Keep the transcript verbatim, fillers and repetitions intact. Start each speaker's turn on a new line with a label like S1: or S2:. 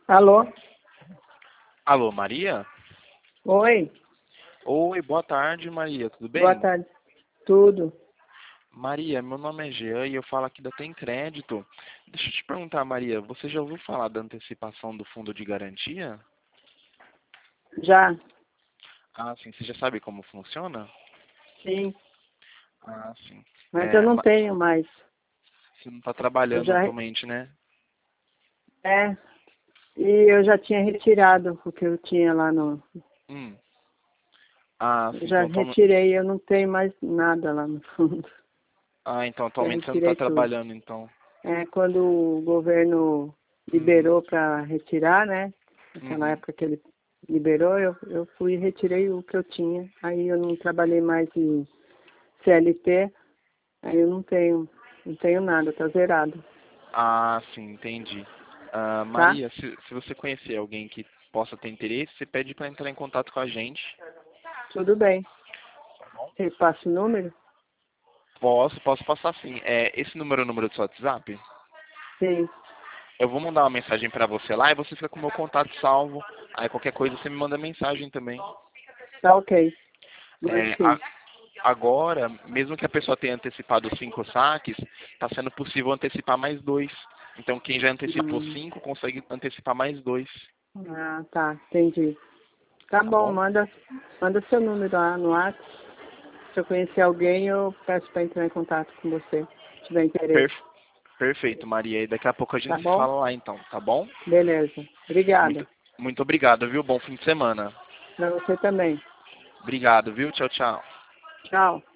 S1: Alô?
S2: Alô, Maria?
S1: Oi,
S2: Oi, boa tarde, Maria. Tudo
S1: boa
S2: bem?
S1: tarde. Tudo?
S2: Maria, meu nome é Jean e eu falo aqui da Tem Crédito. Deixa eu te perguntar, Maria, você já ouviu falar da antecipação do fundo de garantia?
S1: Já?
S2: Ah, sim. Você já sabe como funciona?
S1: Sim,
S2: Ah, sim.
S1: mas eu
S2: É,
S1: não
S2: ma-
S1: tenho mais.
S2: você não está
S1: Eu
S2: trabalhando
S1: já,
S2: atualmente, né?
S1: é, e eu já tinha retirado o que eu tinha lá no...
S2: Hum. Ah,
S1: Eu
S2: sim.
S1: já
S2: Então, atualme-
S1: retirei, eu não tenho mais nada lá no fundo.
S2: ah, então
S1: Já
S2: atualmente você não está
S1: retirei tudo.
S2: trabalhando, então.
S1: É, quando o governo
S2: Uhum.
S1: liberou para retirar, né? Naquela
S2: Uhum.
S1: época que ele liberou, eu, eu fui e retirei o que eu tinha. Aí eu não trabalhei mais em C L T, aí eu não tenho, não tenho nada, tá zerado,
S2: Ah, sim, entendi. Ah,
S1: tá?
S2: Maria, se, se você conhecer alguém que possa ter interesse, você pede para entrar em contato com a gente.
S1: Tudo bem. Você passa o número?
S2: Posso, posso passar sim. É, esse número é o número do seu WhatsApp?
S1: Sim.
S2: Eu vou mandar uma mensagem pra você lá e você fica com o meu contato salvo. Aí qualquer coisa você me manda mensagem também.
S1: Tá ok. Mande
S2: É,
S1: sim.
S2: a- agora, mesmo que a pessoa tenha antecipado cinco saques, está sendo possível antecipar mais dois. Então quem já antecipou
S1: Hum.
S2: cinco consegue antecipar mais dois.
S1: Ah, tá. Entendi. Tá
S2: Tá
S1: bom,
S2: bom?
S1: manda, manda seu número lá no WhatsApp. Se eu conhecer alguém, eu peço para entrar em contato com você, se tiver interesse.
S2: Per- perfeito, Maria. E daqui a pouco a
S1: Tá
S2: gente se
S1: bom?
S2: fala lá então, tá bom?
S1: Beleza.
S2: Muito,
S1: Obrigada.
S2: muito obrigado, viu? Bom fim de semana.
S1: Para você também.
S2: Obrigado, viu? Tchau, tchau.
S1: Tchau.